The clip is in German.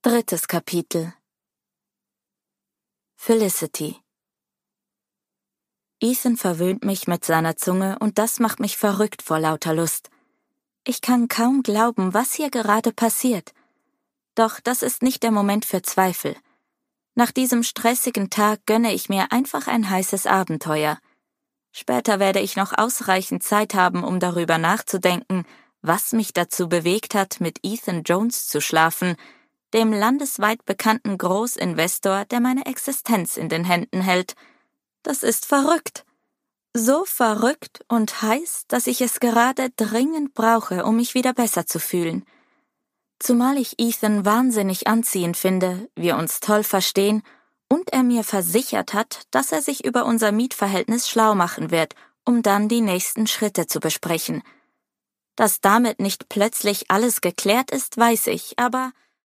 3. Kapitel. Felicity. Ethan verwöhnt mich mit seiner Zunge und das macht mich verrückt vor lauter Lust. Ich kann kaum glauben, was hier gerade passiert. Doch das ist nicht der Moment für Zweifel. Nach diesem stressigen Tag gönne ich mir einfach ein heißes Abenteuer. Später werde ich noch ausreichend Zeit haben, um darüber nachzudenken, was mich dazu bewegt hat, mit Ethan Jones zu schlafen, dem landesweit bekannten Großinvestor, der meine Existenz in den Händen hält. Das ist verrückt. So verrückt und heiß, dass ich es gerade dringend brauche, um mich wieder besser zu fühlen. Zumal ich Ethan wahnsinnig anziehend finde, wir uns toll verstehen und er mir versichert hat, dass er sich über unser Mietverhältnis schlau machen wird, um dann die nächsten Schritte zu besprechen. Dass damit nicht plötzlich alles geklärt ist, weiß ich, aber